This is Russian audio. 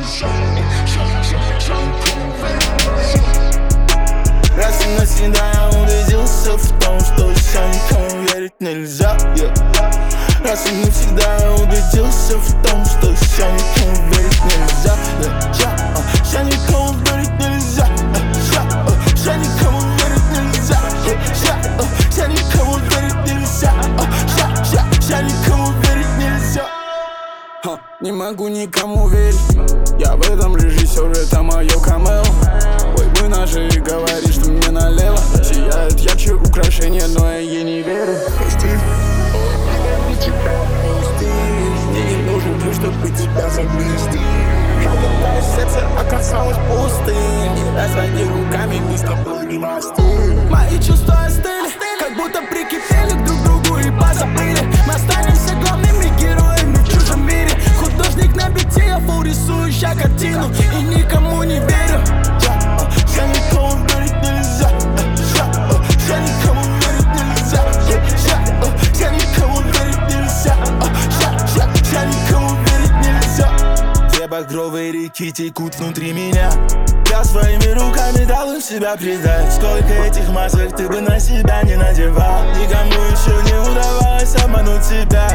Раз и навсегда я убедился в том, что еще никому верить нельзя, Раз и навсегда я убедился в том, что еще никому верить нельзя, Еще никому верить нельзя, Еще никому верить нельзя, Еще никому верить нельзя, Еще никому верить нельзя. Не могу никому верить, я в этом режиссер, это мое камео. Ой, вы наши, говорит, что мне налево сияет ярче украшения, но я ей не верю. Мне не нужен ключ, чтобы тебя забыть. Мое сердце оказалось пустым. Не разводи руками, мы с тобой не мосты. Мои чувства остыли, как будто прикипели друг к другу и позабыли. Мы останемся главными героями в чужом мире. Художник на бите, я фул рисующая картину и никому не верю. Я никому верить нельзя, я никому верить нельзя, я никому верить нельзя, я никому верить нельзя. Две багровые реки текут внутри меня. Я своими руками дал им себя предать. Сколько этих масок ты бы на себя не надевал. Никому еще не удавалось обмануть себя.